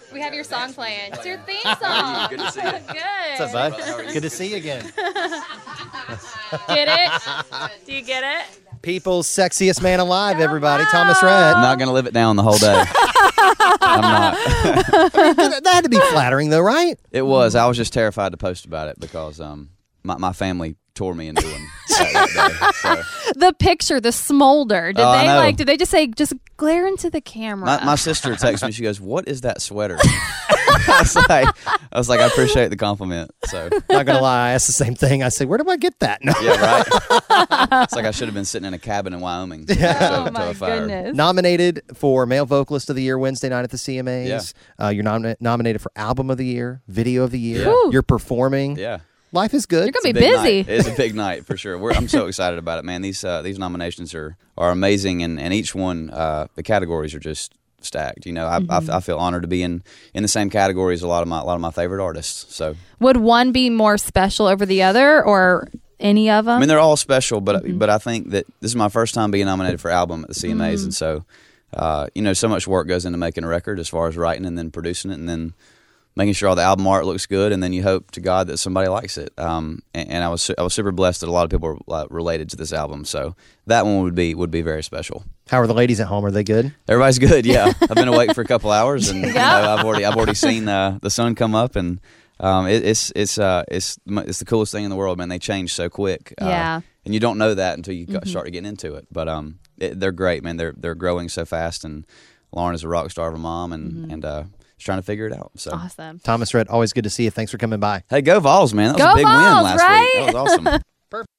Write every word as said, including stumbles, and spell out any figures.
We have your song playing. It's your theme song. Good to see you. Good. What's up, bud? Good to see you again. Get it? Do you get it? People's sexiest man alive, everybody. Thomas Rhett. I'm not going to live it down the whole day. I'm not. that, that had to be flattering, though, right? It was. I was just terrified to post about it because um, my, my family tore me a new one that, that day. So. The picture, the smolder. Did Oh, I they know. like? Did they just say, just glare into the camera? My, my sister texted me. She goes, "What is that sweater?" I was like, I was like, I appreciate the compliment. So, Not gonna lie, I asked the same thing. I said, "Where do I get that?" No. yeah, right. It's like I should have been sitting in a cabin in Wyoming. Yeah. Oh my goodness. Nominated for Male Vocalist of the Year Wednesday night at the C M As. Yeah. Uh, you're nom- nominated for Album of the Year, Video of the Year. Yeah. You're performing. Yeah. Life is good. You're gonna It's be a big busy. night. It is a big night for sure. We're, I'm so excited about it, man. These uh, these nominations are are amazing, and, and each one, uh, the categories are just stacked. You know, I, Mm-hmm. I, I feel honored to be in, in the same category as a lot of my a lot of my favorite artists. So Would one be more special over the other, or any of them? I mean, they're all special, but Mm-hmm. but I think that this is my first time being nominated for album at the C M As, Mm. and so uh, you know, so much work goes into making a record as far as writing and then producing it, and then making sure all the album art looks good, and then you hope to God that somebody likes it. Um, and, and I was su- I was super blessed that a lot of people were uh, related to this album, so that one would be would be very special. How are the ladies at home? Are they good? Everybody's good, yeah. I've been awake for a couple hours, and you know, Yeah. I've already I've already seen uh, the sun come up, and um, it, it's it's uh, it's it's the coolest thing in the world, man. They change so quick, uh, Yeah. and you don't know that until you Mm-hmm. start getting into it. But um, it, they're great, man. They're they're growing so fast, and Lauren is a rock star of a mom, and Mm-hmm. and uh, just trying to figure it out. So. Awesome. Thomas Rhett, always good to see you. Thanks for coming by. Hey, go Vols, man. That was Go a big Vols, win last right? week. That was awesome.